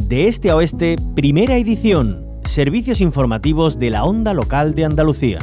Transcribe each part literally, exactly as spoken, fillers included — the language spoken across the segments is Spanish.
De este a oeste, primera edición. Servicios informativos de la Onda Local de Andalucía.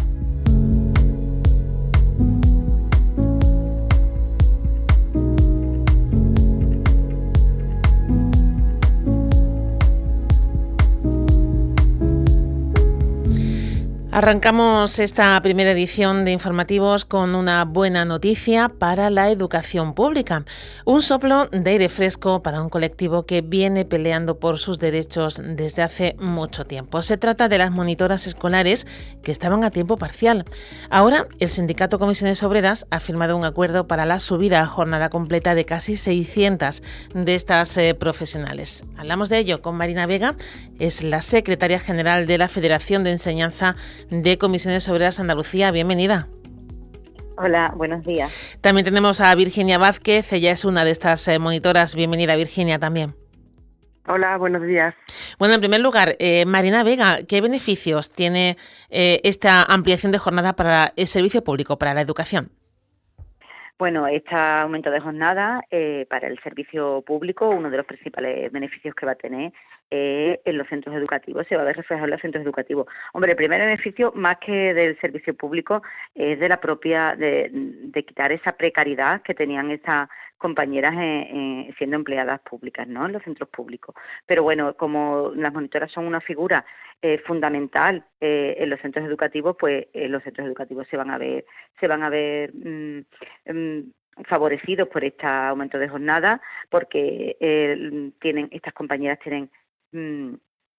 Arrancamos esta primera edición de informativos con una buena noticia para la educación pública. Un soplo de aire fresco para un colectivo que viene peleando por sus derechos desde hace mucho tiempo. Se trata de las monitoras escolares que estaban a tiempo parcial. Ahora, el sindicato Comisiones Obreras ha firmado un acuerdo para la subida a jornada completa de casi seiscientas de estas eh, profesionales. Hablamos de ello con Marina Vega, es la secretaria general de la Federación de Enseñanza de Comisiones Obreras Andalucía. Bienvenida. Hola, buenos días. También tenemos a Virginia Vázquez, ella es una de estas eh, monitoras. Bienvenida, Virginia, también. Hola, buenos días. Bueno, en primer lugar, eh, Marina Vega, ¿qué beneficios tiene eh, esta ampliación de jornada para el servicio público, para la educación? Bueno, este aumento de jornada eh, para el servicio público, uno de los principales beneficios que va a tener eh, en los centros educativos, se va a ver reflejado en los centros educativos. Hombre, el primer beneficio, más que del servicio público, es de la propia, de, de quitar esa precariedad que tenían estas compañeras eh, eh, siendo empleadas públicas, ¿no?, en los centros públicos. Pero bueno, como las monitoras son una figura eh, fundamental eh, en los centros educativos, pues eh, los centros educativos se van a ver, se van a ver mmm, mmm, favorecidos por este aumento de jornada, porque eh, tienen estas compañeras tienen mmm,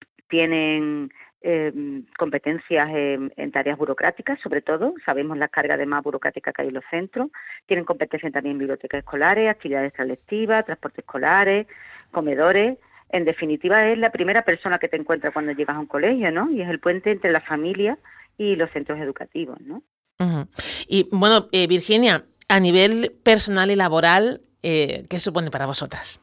tienen eh, competencias en, en tareas burocráticas, sobre todo, sabemos la carga de más burocrática que hay en los centros, tienen competencias también en bibliotecas escolares, actividades extralectivas, transportes escolares, comedores. En definitiva, es la primera persona que te encuentras cuando llegas a un colegio, ¿no? Y es el puente entre la familia y los centros educativos, ¿no? Uh-huh. Y bueno, eh, Virginia, a nivel personal y laboral, eh, ¿qué supone para vosotras?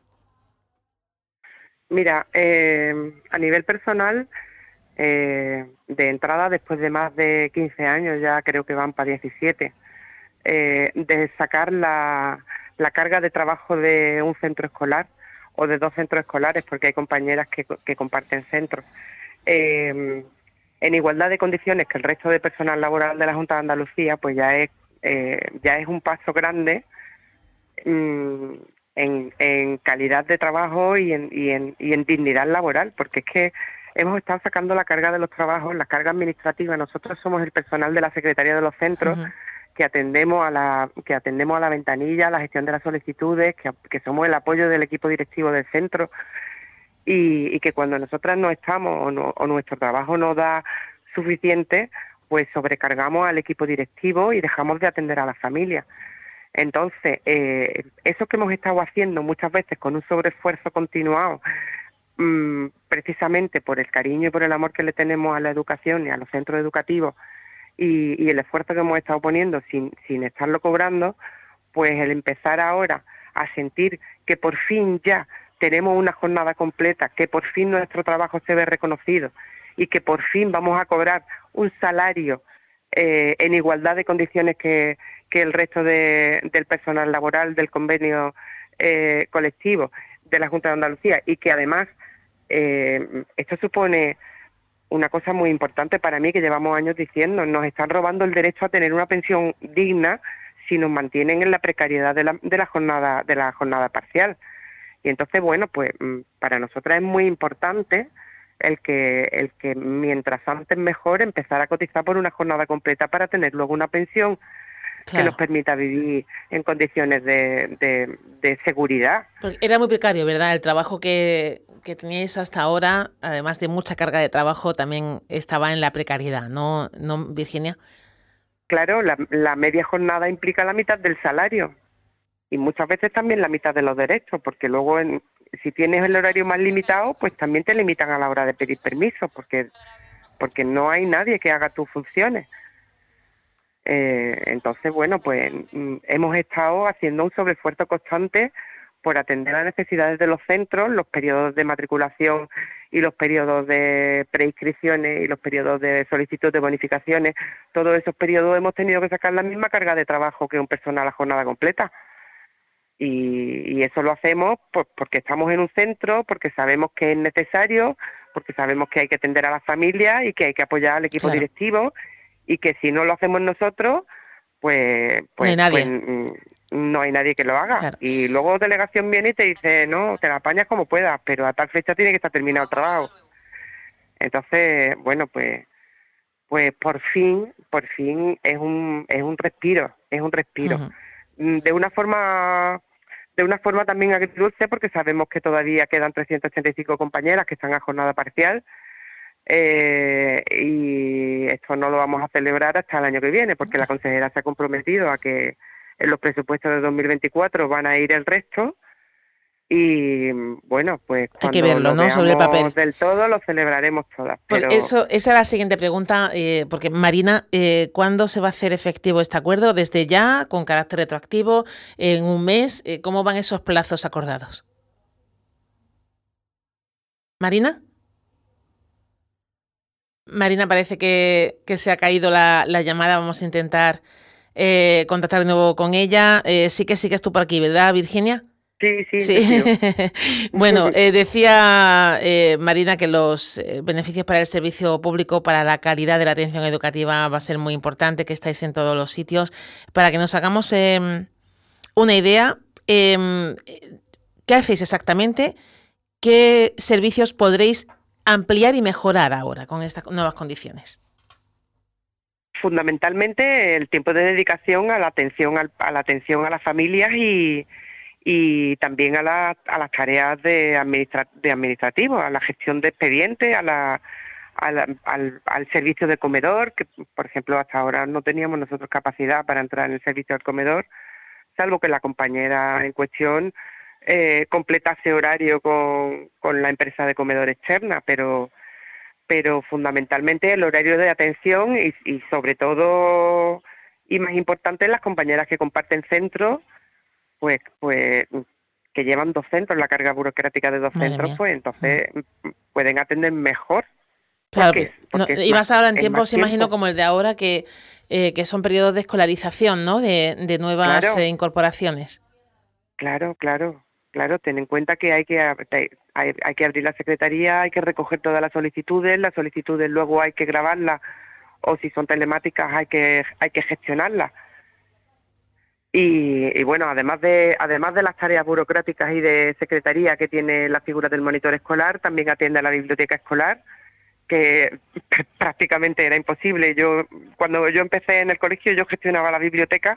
Mira, eh, a nivel personal, eh, de entrada, después de más de quince años, ya creo que van para diecisiete, eh, de sacar la, la carga de trabajo de un centro escolar o de dos centros escolares, porque hay compañeras que, que comparten centros, eh, en igualdad de condiciones que el resto de personal laboral de la Junta de Andalucía, pues ya es, eh, ya es un paso grande mmm, En, en calidad de trabajo y en, y, en, y en dignidad laboral, porque es que hemos estado sacando la carga de los trabajos, la carga administrativa. Nosotros somos el personal de la Secretaría de los Centros, uh-huh, que atendemos a la que atendemos a la ventanilla, a la gestión de las solicitudes, que, que somos el apoyo del equipo directivo del centro, y, y que cuando nosotras no estamos o, no, o nuestro trabajo no da suficiente, pues sobrecargamos al equipo directivo y dejamos de atender a las familias. Entonces, eh, eso que hemos estado haciendo muchas veces con un sobreesfuerzo continuado, mmm, precisamente por el cariño y por el amor que le tenemos a la educación y a los centros educativos, y, y el esfuerzo que hemos estado poniendo sin, sin estarlo cobrando, pues el empezar ahora a sentir que por fin ya tenemos una jornada completa, que por fin nuestro trabajo se ve reconocido y que por fin vamos a cobrar un salario eh, en igualdad de condiciones que que el resto de, del personal laboral del convenio eh, colectivo de la Junta de Andalucía, y que además eh, esto supone una cosa muy importante para mí, que llevamos años diciendo: nos están robando el derecho a tener una pensión digna si nos mantienen en la precariedad de la, de la jornada de la jornada parcial. Y entonces, bueno, pues para nosotras es muy importante el que el que mientras antes mejor empezar a cotizar por una jornada completa para tener luego una pensión, claro, que nos permita vivir en condiciones de, de, de seguridad. Porque era muy precario, ¿verdad? El trabajo que, que teníais hasta ahora, además de mucha carga de trabajo, también estaba en la precariedad, ¿no, no Virginia? Claro, la, la media jornada implica la mitad del salario y muchas veces también la mitad de los derechos, porque luego en, si tienes el horario más limitado, pues también te limitan a la hora de pedir permiso, porque, porque no hay nadie que haga tus funciones. Eh, entonces, bueno, pues mm, hemos estado haciendo un sobreesfuerzo constante por atender las necesidades de los centros, los periodos de matriculación y los periodos de preinscripciones y los periodos de solicitud de bonificaciones. Todos esos periodos hemos tenido que sacar la misma carga de trabajo que un personal a jornada completa. Y, y eso lo hacemos pues, porque estamos en un centro, porque sabemos que es necesario, porque sabemos que hay que atender a las familias y que hay que apoyar al equipo Claro. directivo, y que si no lo hacemos nosotros, pues, pues, No hay nadie. pues mm, no hay nadie que lo haga. Claro. Y luego delegación viene y te dice, no, te la apañas como puedas, pero a tal fecha tiene que estar terminado el trabajo. Entonces, bueno, pues pues por fin, por fin es un es un respiro, es un respiro. Ujú. Mm, De una forma de una forma también agridulce, porque sabemos que todavía quedan trescientas ochenta y cinco compañeras que están a jornada parcial, eh, y esto no lo vamos a celebrar hasta el año que viene, porque la consejera se ha comprometido a que en los presupuestos de dos mil veinticuatro van a ir el resto. Y bueno, pues Hay que cuando verlo, lo ¿no? Sobre veamos papel. del todo lo celebraremos todas. Por Pero eso, esa es la siguiente pregunta, eh, porque Marina, eh, ¿cuándo se va a hacer efectivo este acuerdo? ¿Desde ya, con carácter retroactivo, en un mes? Eh, ¿Cómo van esos plazos acordados? ¿Marina? Marina, parece que, que se ha caído la, la llamada. Vamos a intentar eh, contactar de nuevo con ella. Eh, sí que sigues tú por aquí, ¿verdad, Virginia? sí, sí, Sí. yo sigo. Bueno, eh, decía eh, Marina que los eh, beneficios para el servicio público, para la calidad de la atención educativa va a ser muy importante, que estáis en todos los sitios. Para que nos hagamos eh, una idea, eh, ¿qué hacéis exactamente? ¿Qué servicios podréis ampliar y mejorar ahora con estas nuevas condiciones? Fundamentalmente el tiempo de dedicación a la atención al- a la atención a las familias y y también a, la, a las tareas de, administra, de administrativo, a la gestión de expedientes, a la, a la, al, al servicio de comedor, que por ejemplo hasta ahora no teníamos nosotros capacidad para entrar en el servicio del comedor, salvo que la compañera en cuestión eh, completase horario con, con la empresa de comedor externa, pero pero fundamentalmente el horario de atención y, y sobre todo, y más importante, las compañeras que comparten centros, pues pues que llevan dos centros, la carga burocrática de dos Madre centros, mía. pues entonces mm. pueden atender mejor. Claro, Porque, no, porque es y más, más ahora en es tiempos, más imagino, tiempo. como el de ahora, que, eh, que son periodos de escolarización, ¿no? De, de nuevas Claro. eh, incorporaciones. Claro, claro, claro. Ten en cuenta que hay que ab- hay, hay que abrir la secretaría, hay que recoger todas las solicitudes, las solicitudes luego hay que grabarlas, o si son telemáticas hay que hay que gestionarlas. Y, y bueno, además de además de las tareas burocráticas y de secretaría que tiene la figura del monitor escolar, también atiende a la biblioteca escolar, que prácticamente era imposible. Yo cuando yo empecé en el colegio yo gestionaba la biblioteca,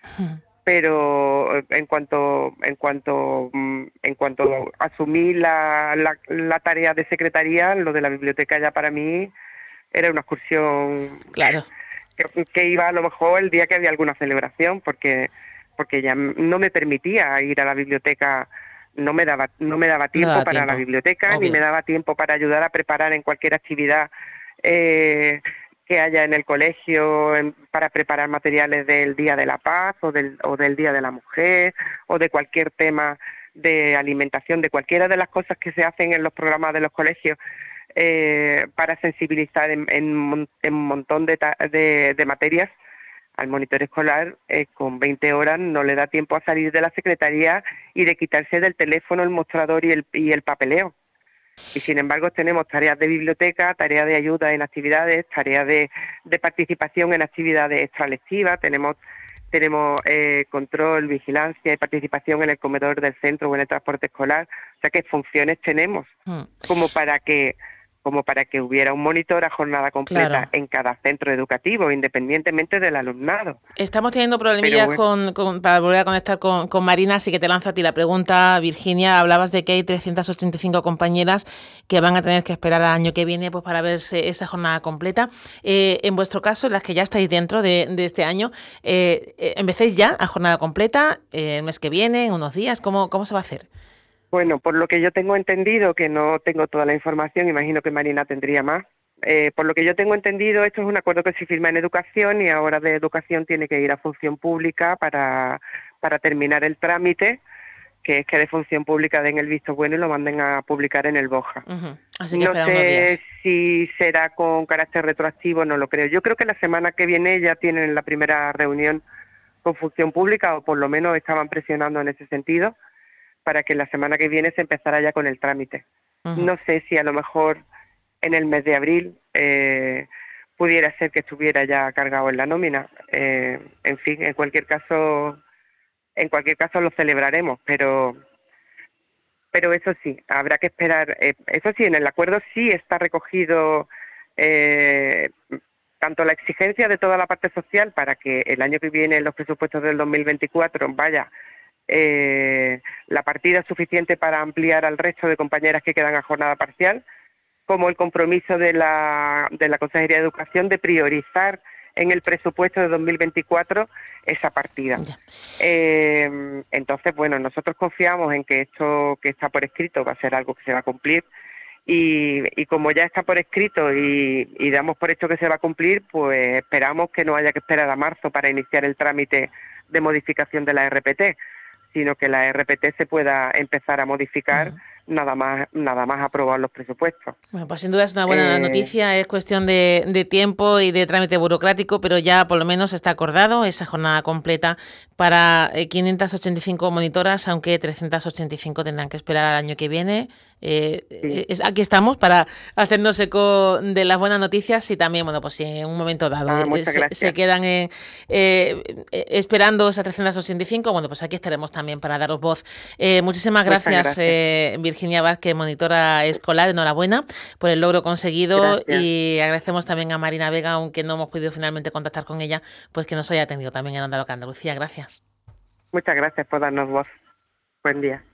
pero en cuanto en cuanto en cuanto asumí la, la, la tarea de secretaría, lo de la biblioteca ya para mí era una excursión. Claro. Que, que iba a lo mejor el día que había alguna celebración, porque porque ya no me permitía ir a la biblioteca, no me daba no me daba tiempo No da para tiempo, la biblioteca, obvio. ni me daba tiempo para ayudar a preparar en cualquier actividad eh, que haya en el colegio, en, para preparar materiales del Día de la Paz o del o del Día de la Mujer o de cualquier tema de alimentación, de cualquiera de las cosas que se hacen en los programas de los colegios. Eh, para sensibilizar en, en, en un montón de, ta de, de materias al monitor escolar, eh, con veinte horas no le da tiempo a salir de la secretaría y de quitarse del teléfono el mostrador y el, y el papeleo. Y sin embargo tenemos tareas de biblioteca, tareas de ayuda en actividades, tareas de, de participación en actividades extralectivas, tenemos tenemos eh, control, vigilancia y participación en el comedor del centro o en el transporte escolar. O sea que funciones tenemos Mm. como para que como para que hubiera un monitor a jornada completa, Claro. en cada centro educativo, independientemente del alumnado. Estamos teniendo problemillas Pero con, con- para volver a conectar con, con Marina, así que te lanzo a ti la pregunta, Virginia. Hablabas de que hay trescientas ochenta y cinco compañeras que van a tener que esperar al año que viene pues, para verse esa jornada completa. Eh, en vuestro caso, las que ya estáis dentro de, de este año, eh, eh, ¿empecéis ya a jornada completa eh, el mes que viene, en unos días? ¿Cómo, cómo se va a hacer? Bueno, por lo que yo tengo entendido, que no tengo toda la información, imagino que Marina tendría más, eh, por lo que yo tengo entendido, esto es un acuerdo que se firma en educación y ahora de educación tiene que ir a función pública para, para terminar el trámite, que es que de función pública den el visto bueno y lo manden a publicar en el BOJA. Uh-huh. Así que No espera unos días. sé si será con carácter retroactivo, no lo creo. Yo creo que la semana que viene ya tienen la primera reunión con Función Pública, o por lo menos estaban presionando en ese sentido, para que la semana que viene se empezara ya con el trámite. Uh-huh. No sé si a lo mejor en el mes de abril eh, pudiera ser que estuviera ya cargado en la nómina. Eh, en fin, en cualquier caso, en cualquier caso lo celebraremos, pero pero eso sí, habrá que esperar. Eh, eso sí, en el acuerdo sí está recogido eh, tanto la exigencia de toda la parte social para que el año que viene, en los presupuestos del dos mil veinticuatro, vaya eh, la partida suficiente para ampliar al resto de compañeras que quedan a jornada parcial, como el compromiso de la, de la Consejería de Educación de priorizar en el presupuesto de dos mil veinticuatro esa partida. Eh, entonces, bueno, nosotros confiamos en que esto que está por escrito va a ser algo que se va a cumplir, y, y como ya está por escrito y, y damos por hecho que se va a cumplir, pues esperamos que no haya que esperar a marzo para iniciar el trámite de modificación de la R P T, sino que la R P T se pueda empezar a modificar uh-huh. nada más nada más aprobar los presupuestos. Bueno, pues sin duda es una buena eh, noticia, es cuestión de, de tiempo y de trámite burocrático, pero ya por lo menos está acordado esa jornada completa para quinientas ochenta y cinco monitoras, aunque trescientas ochenta y cinco tendrán que esperar al año que viene. Eh, sí. es, aquí estamos para hacernos eco de las buenas noticias y también, bueno, pues si en un momento dado ah, eh, se, se quedan en, eh, esperando esas trescientas ochenta y cinco, bueno, pues aquí estaremos también para daros voz. Eh, muchísimas gracias, gracias. Eh, Virginia Vázquez, monitora escolar, enhorabuena por el logro conseguido. Gracias. Y agradecemos también a Marina Vega, aunque no hemos podido finalmente contactar con ella, pues que nos haya atendido también en Onda Local Andalucía. Gracias. Muchas gracias por darnos voz. Buen día.